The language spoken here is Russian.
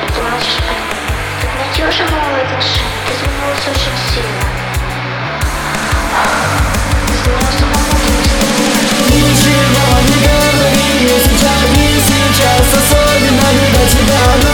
Ты молчишь по нему. Так надеживала отношения, ты изменилась очень сильно. Изменился по внутренности. Ничего не говори, не сейчас особенно не до тебя.